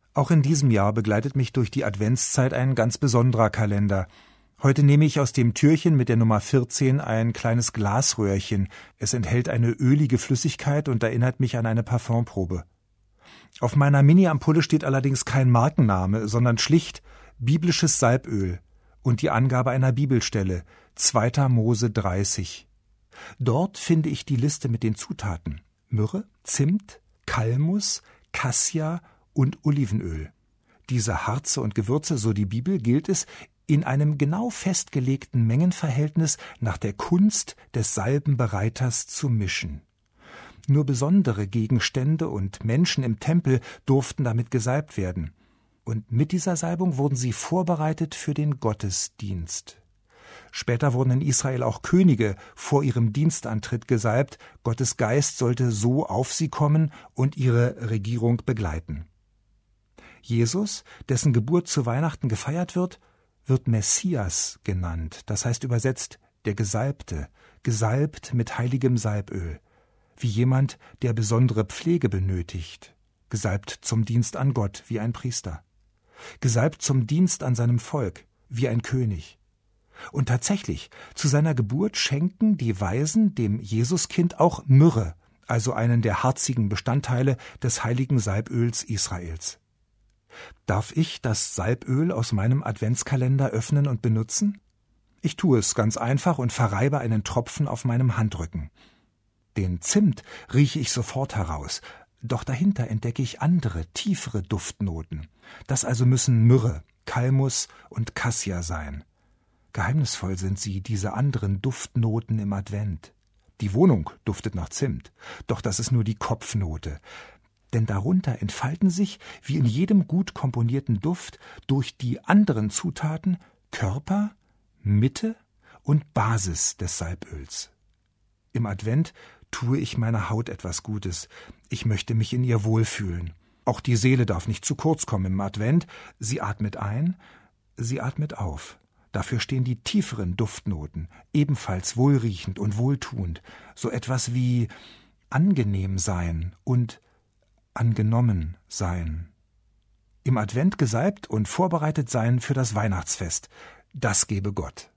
Auch in diesem Jahr begleitet mich durch die Adventszeit ein ganz besonderer Kalender. Heute nehme ich aus dem Türchen mit der Nummer 14 ein kleines Glasröhrchen. Es enthält eine ölige Flüssigkeit und erinnert mich an eine Parfümprobe. Auf meiner Mini-Ampulle steht allerdings kein Markenname, sondern schlicht biblisches Salböl und die Angabe einer Bibelstelle, 2. Mose 30. Dort finde ich die Liste mit den Zutaten: Myrrhe, Zimt, Kalmus, Kassia und Olivenöl. Diese Harze und Gewürze, so die Bibel, gilt es, in einem genau festgelegten Mengenverhältnis nach der Kunst des Salbenbereiters zu mischen. Nur besondere Gegenstände und Menschen im Tempel durften damit gesalbt werden. Und mit dieser Salbung wurden sie vorbereitet für den Gottesdienst. Später wurden in Israel auch Könige vor ihrem Dienstantritt gesalbt. Gottes Geist sollte so auf sie kommen und ihre Regierung begleiten. Jesus, dessen Geburt zu Weihnachten gefeiert wird Messias genannt. Das heißt übersetzt der Gesalbte, gesalbt mit heiligem Salböl, wie jemand, der besondere Pflege benötigt, gesalbt zum Dienst an Gott wie ein Priester, gesalbt zum Dienst an seinem Volk wie ein König. Und tatsächlich, zu seiner Geburt schenken die Weisen dem Jesuskind auch Myrrhe, also einen der harzigen Bestandteile des heiligen Salböls Israels. Darf ich das Salböl aus meinem Adventskalender öffnen und benutzen? Ich tue es ganz einfach und verreibe einen Tropfen auf meinem Handrücken. Den Zimt rieche ich sofort heraus, doch dahinter entdecke ich andere, tiefere Duftnoten. Das also müssen Myrrhe, Kalmus und Kassia sein. Geheimnisvoll sind sie, diese anderen Duftnoten im Advent. Die Wohnung duftet nach Zimt, doch das ist nur die Kopfnote. Denn darunter entfalten sich, wie in jedem gut komponierten Duft, durch die anderen Zutaten Körper, Mitte und Basis des Salböls. Im Advent tue ich meiner Haut etwas Gutes. Ich möchte mich in ihr wohlfühlen. Auch die Seele darf nicht zu kurz kommen im Advent. Sie atmet ein, sie atmet auf. Dafür stehen die tieferen Duftnoten, ebenfalls wohlriechend und wohltuend. So etwas wie angenehm sein und angenommen sein. Im Advent gesalbt und vorbereitet sein für das Weihnachtsfest. Das gebe Gott.